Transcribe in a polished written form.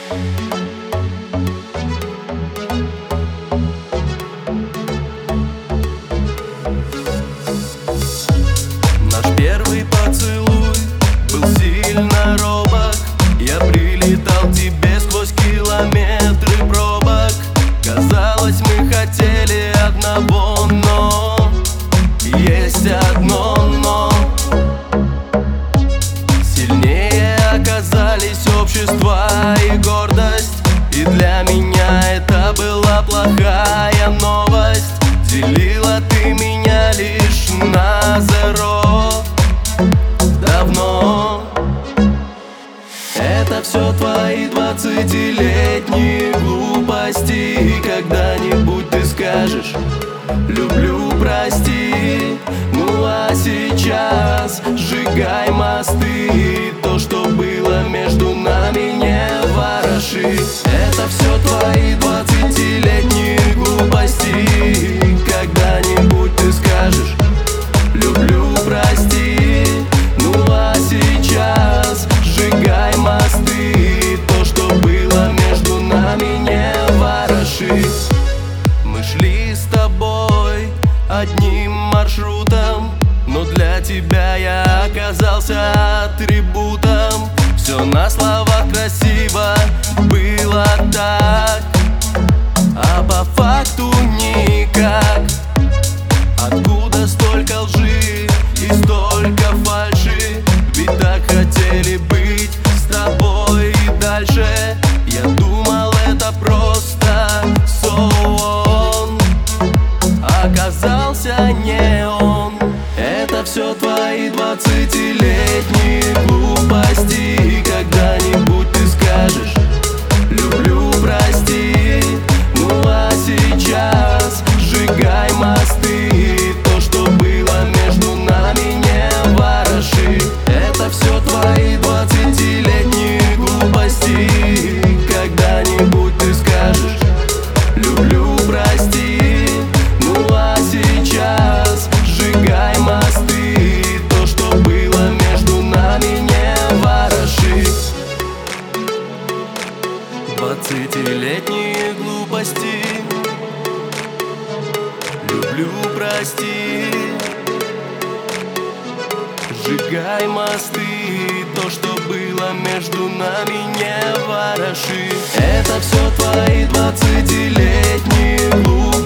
Наш первый поцелуй был сильно робок. Я прилетал тебе сквозь километры пробок. Казалось, мы хотели одного, но есть одно но. Сильнее оказались общество и гордость, и для меня это была плохая новость. Делила ты меня лишь на зеро давно. Это все твои 20-летние глупости. И когда-нибудь ты скажешь: люблю, прости. Ну а сейчас сжигай мосты, и то, что было между нами, не вороши. Это все твои 20-летние глупости. Когда-нибудь ты скажешь: люблю, прости. Ну а сейчас сжигай мосты, и то, что было между нами, не вороши. Мы шли с тобой одним маршрутом, но для тебя я оказался атрибутом. Все на словах красиво было так, а по факту никак. Откуда столько лжи и столько фальши? Ведь так хотели быть с тобой и дальше. Я думал, это просто сон, оказался не он. Это все твои 20-летние глупости. И когда-нибудь ты скажешь: люблю, прости. Ну а сейчас сжигай мосты, и то, что было между нами, не вороши. Это все твои 20-летние глупости. Когда-нибудь ты скажешь: люблю, прости. Ну а сейчас сжигай мосты, и то, что было между нами, не вороши. 20-летние глупости. Люблю, прости. Сжигай мосты, и то, что было между нами, не вороши. Это все твои 20-летние глупости.